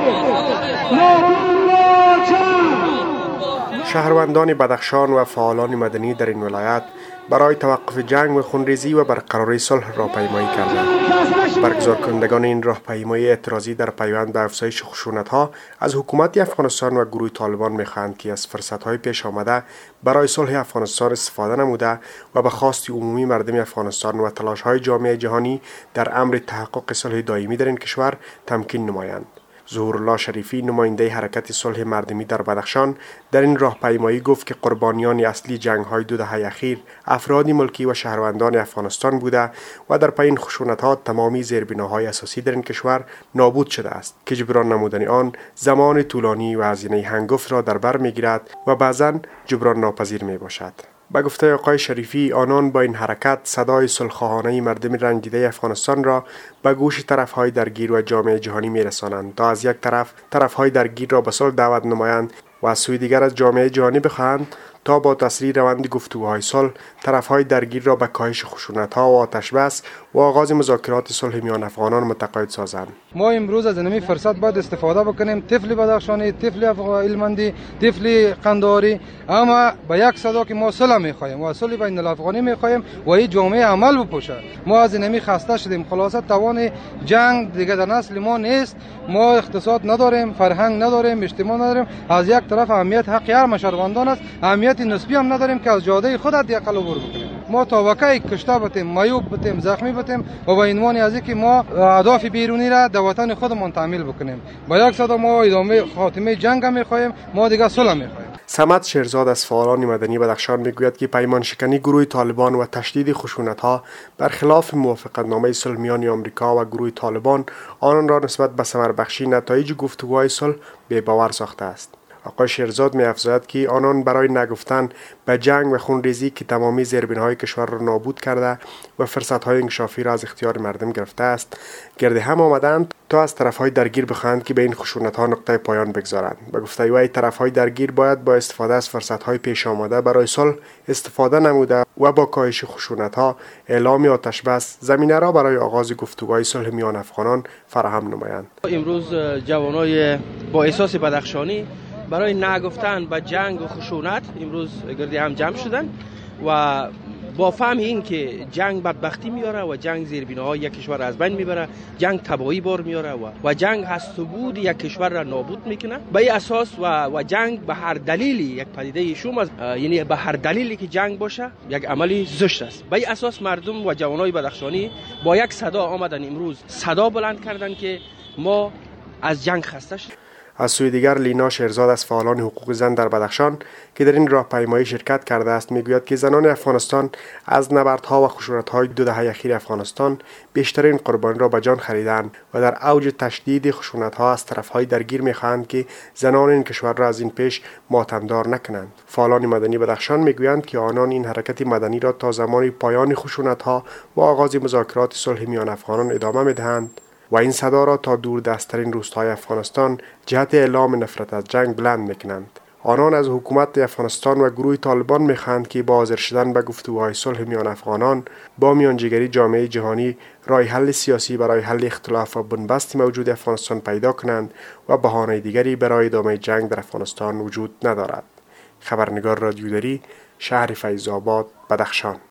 شهروندان بدخشان و فعالان مدنی در این ولایت برای توقف جنگ و خونریزی و برقراری صلح راهپیمایی کردند. برگزار کنندگان این راهپیمایی اعتراضی در پیوند به افزایش خشونت‌ها از حکومت افغانستان و گروه طالبان می‌خواهند که از فرصت‌های پیش آمده برای صلح افغانستان استفاده نموده و به خواست عمومی مردم افغانستان و تلاش‌های جامعه جهانی در امر تحقق صلح دائمی در این کشور تمکین نمایند. ظهورالله شریفی، نماینده حرکت صلح مردمی در بدخشان، در این راهپیمایی گفت که قربانیان اصلی جنگ‌های 2 دهه اخیر افراد ملکی و شهروندان افغانستان بوده و در پی این خشونت‌ها تمامی زیربناهای اساسی در این کشور نابود شده است که جبران نمودن آن زمان طولانی و هزینه هنگفت را در بر می‌گیرد و بعضاً جبران ناپذیر میباشد. به گفته آقای شریفی، آنان با این حرکت صدای صلح‌خواهانه مردم رنجیده افغانستان را به گوش طرف‌های درگیر و جامعه جهانی می‌رسانند تا از یک طرف‌های درگیر را به صلح دعوت نمایند و از سوی دیگر از جامعه جهانی بخواهند تا با تسریع روند گفتگوهای صلح طرف‌های درگیر را به کاهش خشونت‌ها و آتش بس و آغاز مذاکرات صلح میان افغانان متقاعد سازند. ما امروز از این فرصت باید استفاده بکنیم. طفل بدخشانی، طفل هلمندی، طفل قندهاری، اما به یک صدا که ما صلح می‌خوایم و صلح بین الافغانی می‌خوایم و این جامعه عمل بپوشه. ما از این خسته شدیم. خلاصه توان جنگ دیگه در نسل ما نیست. ما اقتصاد نداریم، فرهنگ نداریم، اجتماع نداریم. از یک طرف اهمیت حق هر شهروندان است، اهمیت نسبی هم نداریم که از جاده خود حداقل عبور بکنیم. ما تا وقتی کشته بتیم، معیوب بتیم، زخمی بتیم و با عنوان از اینکه ما اهداف بیرونی را در وطن خودمان تعمیل بکنیم. با یک صدا ما ادامه خاتمه جنگ می‌خوایم، ما دیگه صلح می‌خوایم. صمد شیرزاد از فعالان مدنی بدخشان میگوید که پیمان شکنی گروه طالبان و تشدید خشونت‌ها برخلاف موافقتنامه صلح میان آمریکا و گروه طالبان آنان را نسبت به ثمربخشی نتایج گفتگوهای صلح بی‌باور ساخته است. آقای شیرزاد می‌افزاید که آنان برای نگفتن به جنگ و خونریزی که تمامی زیربناهای کشور را نابود کرده و فرصت‌های انکشافی را از اختیار مردم گرفته است، گرد هم آمدند تا از طرف‌های درگیر بخواهند که به این خشونت‌ها نقطه پایان بگذارند. به گفته او، طرف‌های درگیر باید با استفاده از فرصت‌های پیش آمده برای صلح استفاده نموده و با کاهش خشونت‌ها اعلام آتش بس زمینه را برای آغاز گفتگوهای صلح میان افغانان فراهم نمایند. امروز جوانای با احساس بدخشانی برای نگفتن به جنگ و خشونت امروز گردی هم جمع شدن و با فهم این که جنگ بدبختی میاره و جنگ زیربناهای یک کشور از بین میبره، جنگ تباهی بار میاره و جنگ هست و بود یک کشور را نابود میکنه. به این اساس و جنگ به هر دلیلی یک پدیده شوم است، یعنی به هر دلیلی که جنگ باشه یک عملی زشت است. به این اساس مردم و جوانای بدخشانی با یک صدا آمدن امروز صدا بلند کردن که ما از جنگ خسته شدیم. از سوی دیگر لینا شیرزاد از فعالان حقوق زن در بدخشان که در این راهپیمایی شرکت کرده است میگوید که زنان افغانستان از نبردها و خشونت‌های 2 دهه اخیر افغانستان بیشترین قربانی را به جان خریدند و در اوج تشدید خشونت‌ها از طرف‌های درگیر می‌خواهند که زنان این کشور را از این پیش ماتمدار نکنند. فعالان مدنی بدخشان میگویند که آنان این حرکت مدنی را تا زمان پایان خشونت‌ها و آغاز مذاکرات صلح میان افغانان ادامه می‌دهند و این صدا را تا دور دستترین روستاهای افغانستان جهت اعلام نفرت از جنگ بلند میکنند. آنان از حکومت افغانستان و گروه طالبان میخواهند که با حاضر شدن به گفتگوهای صلح میان افغانان با میانجیگری جامعه جهانی راه حل سیاسی برای حل اختلاف و بنبست موجود افغانستان پیدا کنند و بهانه دیگری برای ادامه جنگ در افغانستان وجود ندارد. خبرنگار رادیوداری، شهر فیض‌آباد، بدخشان.